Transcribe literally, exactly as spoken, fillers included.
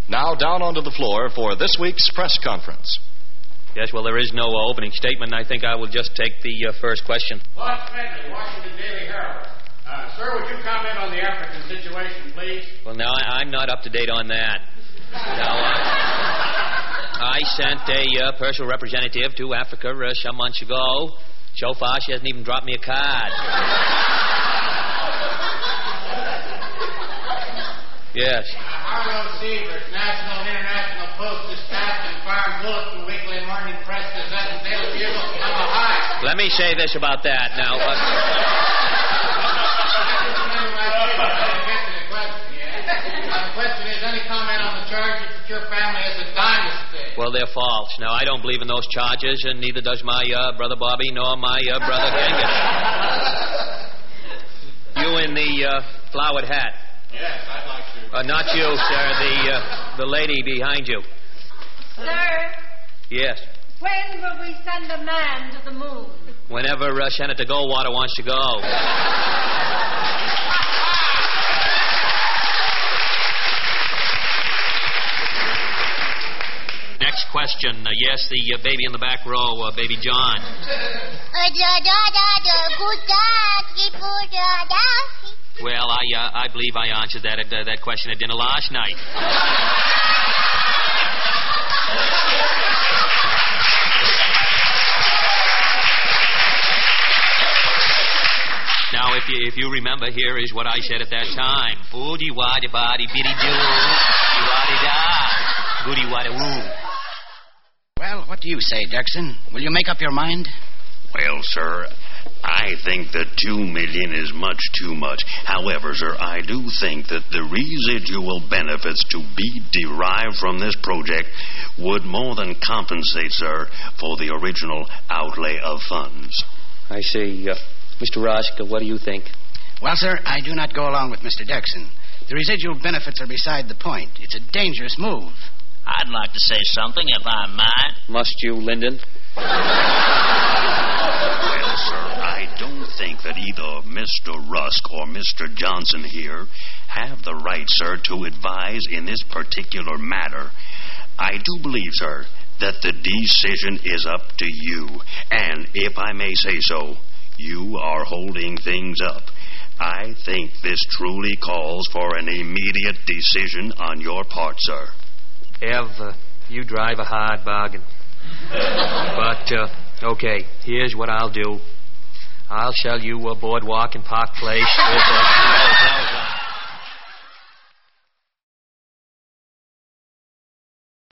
Now down onto the floor for this week's press conference. Yes, well, there is no opening statement. I think I will just take the uh, first question. Bob Smedley, Washington Daily Herald. Uh, sir, would you comment on the African situation, please? Well, now, I, I'm not up to date on that. Now, I, I sent a uh, personal representative to Africa uh, some months ago. So far, she hasn't even dropped me a card. Yes. Uh, Harlow Sievers, National and International Post, Dispatch, and Farm Bulletin, Weekly and Morning Press, Gazette, and Daily Bugle have a high. Let me say this about that now. Uh, the question is, any comment on the charges that your family has a dynasty? Well, they're false. Now, I don't believe in those charges, and neither does my uh, brother Bobby nor my uh, brother Genghis. You in the uh, flowered hat. Yes, I'd like to. Uh, not you, sir. The uh, the lady behind you. Sir? Yes. When will we send a man to the moon? Whenever uh, Senator Goldwater wants to go. Next question. Uh, yes, the uh, baby in the back row, uh, baby John. Well, I uh, I believe I answered that uh, that question at dinner last night. Now, if you if you remember, here is what I said at that time. Oodie waddy body biddy doo, waddy da, goody waddy woo. Well, what do you say, Dirksen? Will you make up your mind? Well, sir, I think that two million is much too much. However, sir, I do think that the residual benefits to be derived from this project would more than compensate, sir, for the original outlay of funds. I see. Uh, Mister Roska, what do you think? Well, sir, I do not go along with Mister Dirksen. The residual benefits are beside the point. It's a dangerous move. I'd like to say something, if I might. Must you, Lyndon? Well, sir, I don't think that either Mister Rusk or Mister Johnson here have the right, sir, to advise in this particular matter. I do believe, sir, that the decision is up to you. And if I may say so, you are holding things up. I think this truly calls for an immediate decision on your part, sir. Ev, uh, you drive a hard bargain. But, uh, okay, here's what I'll do. I'll sell you a boardwalk in Park Place with a...